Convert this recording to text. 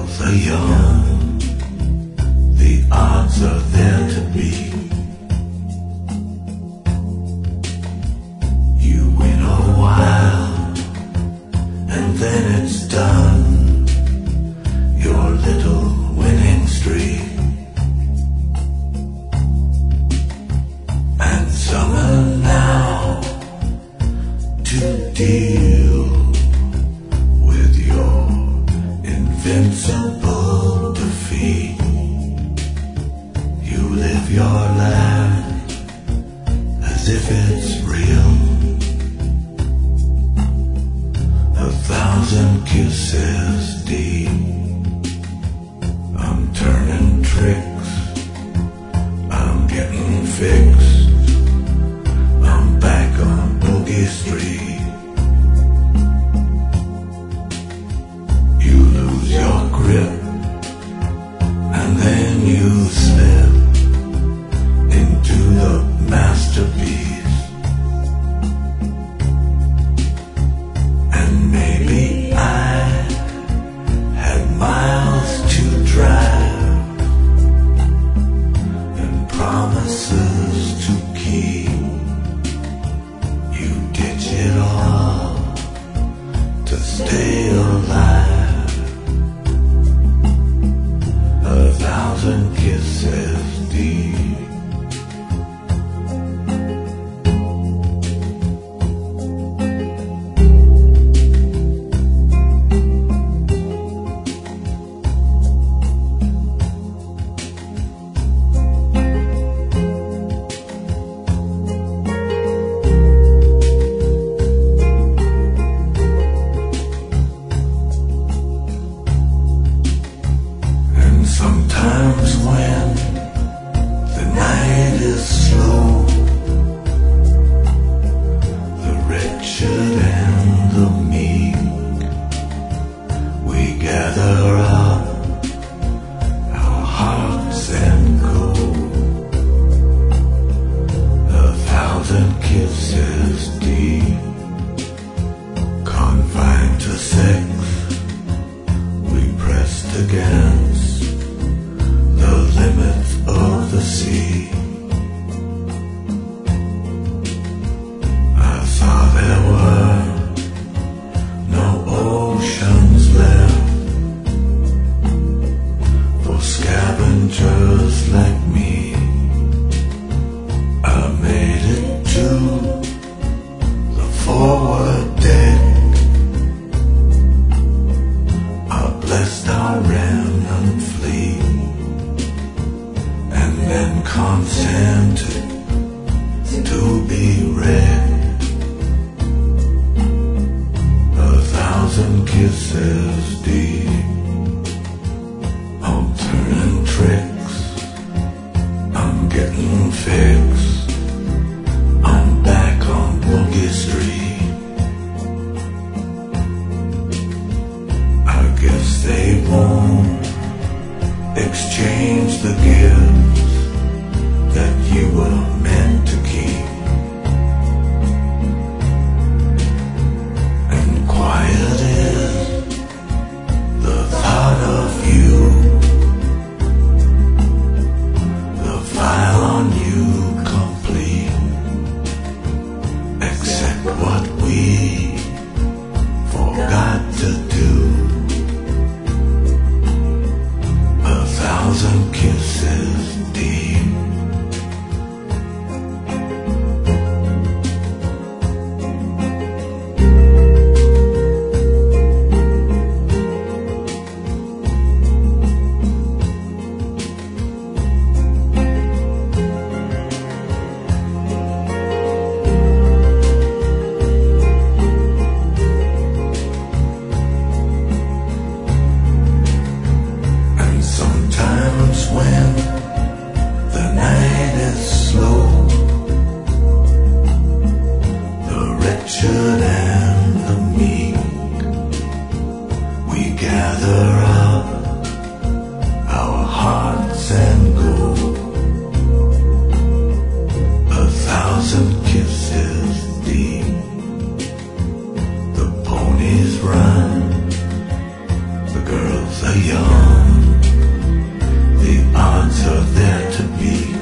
the young, the odds are there to be. You win a while, and then it's done, your little winning streak. And summer now to deal with your invincible defeat. You live your life as if it's real. 1,000 kisses deep. I'm turning tricks, I'm getting fixed, I'm back on Boogie Street. You lose your grip, and then you slip into the masterpiece. And maybe I had miles to drive and promises to keep. You ditch it all to stay alive. 1,000 kisses deep. Sometimes when the night is slow, the wretched and the meek, we gather up our hearts and go. 1,000 kisses deep, confined to sex, we pressed against the limits of the sea. I saw there were no oceans left for scavengers like me. I made it to the forward deck. I blessed our remnant fleet, and consented to be wrecked. 1,000 kisses deep. I'm turning tricks, I'm getting fixed, I'm back on Boogie Street. I guess they won't exchange the gifts that you were meant to keep. And quiet is the thought of you, the file on you complete, except what we forgot to do. 1,000 kisses of the young. The odds are there to be